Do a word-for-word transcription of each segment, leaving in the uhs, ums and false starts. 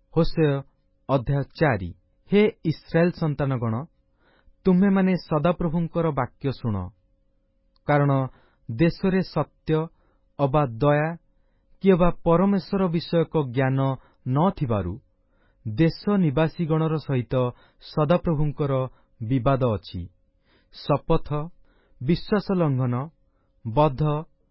Hoshea ଅଧ୍ୟାୟ ଚାରି। ହେ Israel ସନ୍ତାନଗଣ, ତୁମ୍ଭେମାନେ ସଦାପ୍ରଭୁଙ୍କର ବାକ୍ୟ ଶୁଣ। କାରଣ ଦେଶରେ ସତ୍ୟ ଅବା ଦୟା କି ଅବା ପରମେଶ୍ୱର ବିଷୟକ ଜ୍ଞାନ ନ ଥିବାରୁ ଦେଶ ନିବାସୀଗଣର ସହିତ ସଦାପ୍ରଭୁଙ୍କର ବିବାଦ ଅଛି। ଶପଥ, ବିଶ୍ୱାସ ଲଙ୍ଘନ, ବଧ,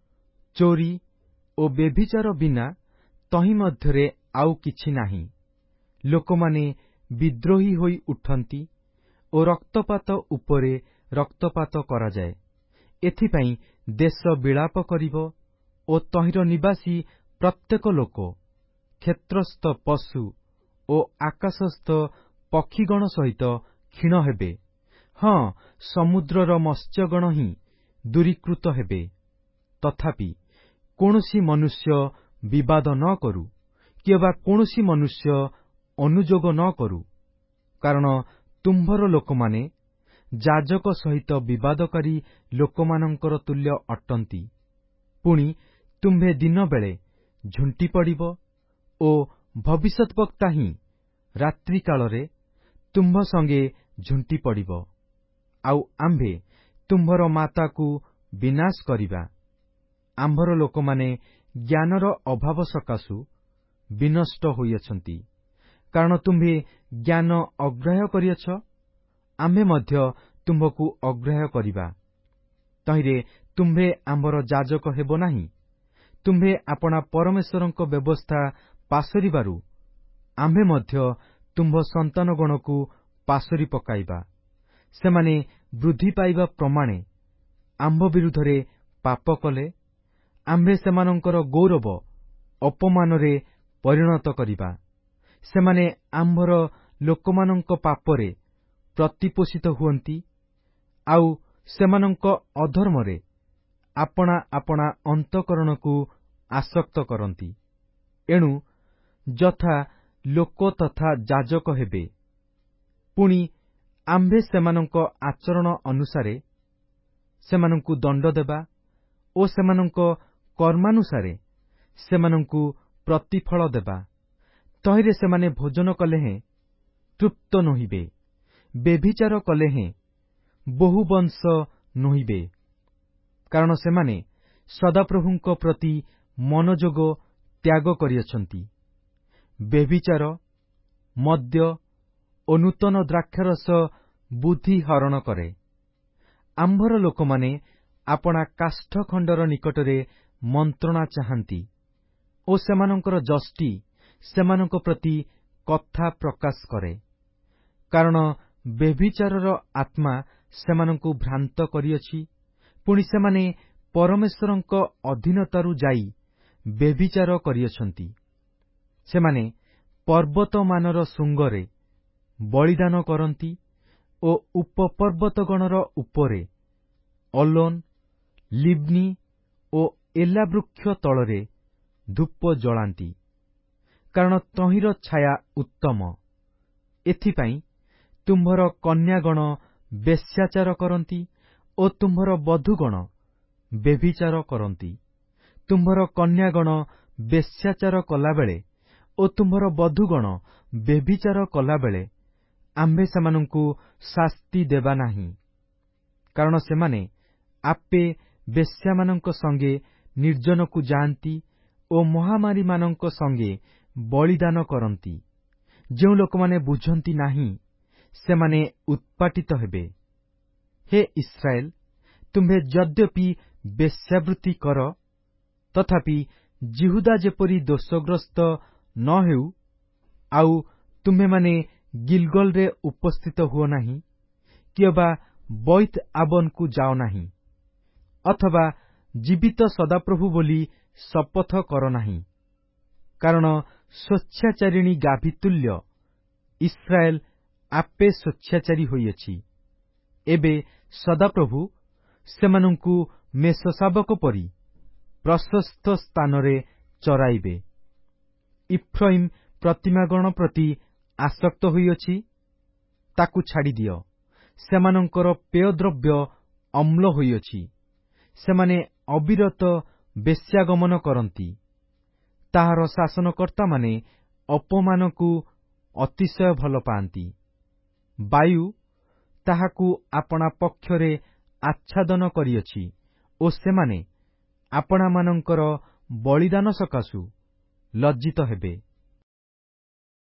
ଚୋରି ଓ ବ୍ୟଭିଚାର ବିନା ତହିଁ ମଧ୍ୟରେ ଆଉ କିଛି ନାହିଁ। ଲୋକମାନେ ବିଦ୍ରୋହୀ ହୋଇ ଉଠନ୍ତି ଓ ରକ୍ତପାତ ଉପରେ ରକ୍ତପାତ କରାଯାଏ। ଏଥିପାଇଁ ଦେଶ ବିଳାପ କରିବ ଓ ତହିଁର ନିବାସୀ ପ୍ରତ୍ୟେକ ଲୋକ, କ୍ଷେତ୍ରସ୍ଥ ପଶୁ ଓ ଆକାଶସ୍ଥ ପକ୍ଷୀଗଣ ସହିତ କ୍ଷୀଣ ହେବେ। ହଁ, ସମୁଦ୍ରର ମତ୍ସ୍ୟଗଣ ହିଁ ଦୂରୀକୃତ ହେବେ। ତଥାପି କୌଣସି ମନୁଷ୍ୟ ବିବାଦ ନ କରୁ କି ଅବା କୌଣସି ମନୁଷ୍ୟ ଅନୁଯୋଗ ନ କରୁ। କାରଣ ତୁମ୍ଭର ଲୋକମାନେ ଯାଜକ ସହିତ ବିବାଦକାରୀ ଲୋକମାନଙ୍କର ତୁଲ୍ୟ ଅଟନ୍ତି। ପୁଣି ତୁମ୍ଭେ ଦିନବେଳେ ଝୁଣ୍ଟି ପଡ଼ିବ ଓ ଭବିଷ୍ୟତ୍ ବକ୍ତା ହିଁ ରାତ୍ରି କାଳରେ ତୁମ୍ଭ ସଙ୍ଗେ ଝୁଣ୍ଟି ପଡ଼ିବ। ଆଉ ଆମ୍ଭେ ତୁମ୍ଭର ମାତାକୁ ବିନାଶ କରିବା। ଆମ୍ଭର ଲୋକମାନେ ଜ୍ଞାନର ଅଭାବ ସକାଶୁ ବିନଷ୍ଟ ହୋଇଅଛନ୍ତି। କାରଣ ତୁମ୍ଭେ ଜ୍ଞାନ ଅଗ୍ରାହ୍ୟ କରିଅଛ, ଆମ୍ଭେ ମଧ୍ୟ ତୁମ୍ଭକୁ ଅଗ୍ରାହ୍ୟ କରିବା। ତହିଁରେ ତୁମ୍ଭେ ଆମ୍ଭର ଯାଜକ ହେବ ନାହିଁ। ତୁମ୍ଭେ ଆପଣା ପରମେଶ୍ୱରଙ୍କ ବ୍ୟବସ୍ଥା ପାସୋରିବାରୁ ଆମ୍ଭେ ମଧ୍ୟ ତୁମ୍ଭ ସନ୍ତାନଗଣକୁ ପାସୋରି ପକାଇବା। ସେମାନେ ବୃଦ୍ଧି ପାଇବା ପ୍ରମାଣେ ଆମ୍ଭ ବିରୁଦ୍ଧରେ ପାପ କଲେ, ଆମ୍ଭେ ସେମାନଙ୍କର ଗୌରବ ଅପମାନରେ ପରିଣତ କରିବା। ସେମାନେ ଆମ୍ଭର ଲୋକମାନଙ୍କ ପାପରେ ପ୍ରତିପୋଷିତ ହୁଅନ୍ତି, ଆଉ ସେମାନଙ୍କ ଅଧର୍ମରେ ଆପଣା ଆପଣା ଅନ୍ତଃକରଣକୁ ଆସକ୍ତ କରନ୍ତି। ଏଣୁ ଯଥା ଲୋକ ତଥା ଯାଜକ ହେବେ। ପୁଣି ଆମ୍ଭେ ସେମାନଙ୍କ ଆଚରଣ ଅନୁସାରେ ସେମାନଙ୍କୁ ଦଣ୍ଡ ଦେବା ଓ ସେମାନଙ୍କ କର୍ମାନୁସାରେ ସେମାନଙ୍କୁ ପ୍ରତିଫଳ ଦେବା। ତହିଁରେ ସେମାନେ ଭୋଜନ କଲେ ହେଁ ତୃପ୍ତ ନୋହିବେ, ବ୍ୟଭିଚାର କଲେ ହେଁ ବହୁ ବଂଶ ନୋହିବେ। କାରଣ ସେମାନେ ସଦାପ୍ରଭୁଙ୍କ ପ୍ରତି ମନୋଯୋଗ ତ୍ୟାଗ କରିଅଛନ୍ତି। ବ୍ୟଭିଚାର, ମଦ୍ୟ ଓ ନୂତନ ଦ୍ରାକ୍ଷାରସ ବୁଦ୍ଧି ହରଣ କରେ। ଆମ୍ଭର ଲୋକମାନେ ଆପଣା କାଷ୍ଠଖଣ୍ଡର ନିକଟରେ ମନ୍ତ୍ରଣା ଚାହାନ୍ତି ଓ ସେମାନଙ୍କର ଯଷ୍ଟି ସେମାନଙ୍କ ପ୍ରତି କଥା ପ୍ରକାଶ କରେ। କାରଣ ବ୍ୟଭିଚାରର ଆତ୍ମା ସେମାନଙ୍କୁ ଭ୍ରାନ୍ତ କରିଅଛି। ପୁଣି ସେମାନେ ପରମେଶ୍ୱରଙ୍କ ଅଧୀନତାରୁ ଯାଇ ବ୍ୟଭିଚାର କରିଅଛନ୍ତି। ସେମାନେ ପର୍ବତମାନର ଶୃଙ୍ଗରେ ବଳିଦାନ କରନ୍ତି ଓ ଉପପର୍ବତଗଣର ଉପରେ ଅଲୋନ, ଲିବ୍ନି ଓ ଏଲା ବୃକ୍ଷ ତଳରେ ଧୂପ ଜଳାନ୍ତି। କାରଣ ତହିଁର ଛାୟା ଉତ୍ତମ। ଏଥିପାଇଁ ତୁମ୍ଭର କନ୍ୟାଗଣ ବେଶ୍ୟାଚାର କରନ୍ତି ଓ ତୁମ୍ଭର ବଧୂଗଣ ବ୍ୟଭିଚାର କରନ୍ତି। ତୁମ୍ଭର କନ୍ୟାଗଣ ବେଶ୍ୟାଚାର କଲାବେଳେ ଓ ତୁମ୍ଭର ବଧୂଗଣ ବ୍ୟଭିଚାର କଲାବେଳେ ଆମ୍ଭେ ସେମାନଙ୍କୁ ଶାସ୍ତି ଦେବା ନାହିଁ। କାରଣ ସେମାନେ ଆପେ ବେଶ୍ୟାମାନଙ୍କ ସଙ୍ଗେ ନିର୍ଜନକୁ ଯାଆନ୍ତି ଓ ମହାମାରୀମାନଙ୍କ ସଙ୍ଗେ ବଳିଦାନ କରନ୍ତି। ଯେଉଁ ଲୋକମାନେ ବୁଝନ୍ତି ନାହିଁ, ସେମାନେ ଉତ୍ପାଟିତ ହେବେ। ହେ ଇସ୍ରାଏଲ, ତୁମ୍ଭେ ଯଦ୍ୟପି ବେଶ୍ୟାବୃତ୍ତି କର, ତଥାପି ଯିହୁଦା ଯେପରି ଦୋଷଗ୍ରସ୍ତ ନ ହେଉ। ଆଉ ତୁମ୍ଭେମାନେ ଗିଲଗଲରେ ଉପସ୍ଥିତ ହୁଅ ନାହିଁ କି ଅବା ବଇତ୍ ଆବନକୁ ଯାଅ ନାହିଁ, ଅଥବା ଜୀବିତ ସଦାପ୍ରଭୁ ବୋଲି ଶପଥ କର ନାହିଁ। କାରଣ ସ୍ୱେଚ୍ଛାଚାରିଣୀ ଗାଭୀ ତୁଲ୍ୟ ଇସ୍ରାଏଲ ଆପେ ସ୍ୱେଚ୍ଛାଚାରୀ ହୋଇଅଛି। ଏବେ ସଦାପ୍ରଭୁ ସେମାନଙ୍କୁ ମେଷଶାବକ ପରି ପ୍ରଶସ୍ତ ସ୍ଥାନରେ ଚରାଇବେ। ଇଫ୍ରାଇମ୍ ପ୍ରତିମାଗଣ ପ୍ରତି ଆସକ୍ତ ହୋଇଅଛି, ତାକୁ ଛାଡ଼ିଦିଅ। ସେମାନଙ୍କର ପେୟଦ୍ରବ୍ୟ ଅମ୍ଳ ହୋଇଅଛି। ସେମାନେ ଅବିରତ ବେଶ୍ୟାଗମନ କରନ୍ତି। ତାହାର ଶାସନକର୍ତ୍ତାମାନେ ଅପମାନକୁ ଅତିଶୟ ଭଲ ପାଆନ୍ତି। ବାୟୁ ତାହାକୁ ଆପଣା ପକ୍ଷରେ ଆଚ୍ଛାଦନ କରିଅଛି ଓ ସେମାନେ ଆପଣାମାନଙ୍କର ବଳିଦାନ ସକାଶୁ ଲଜ୍ଜିତ ହେବେ।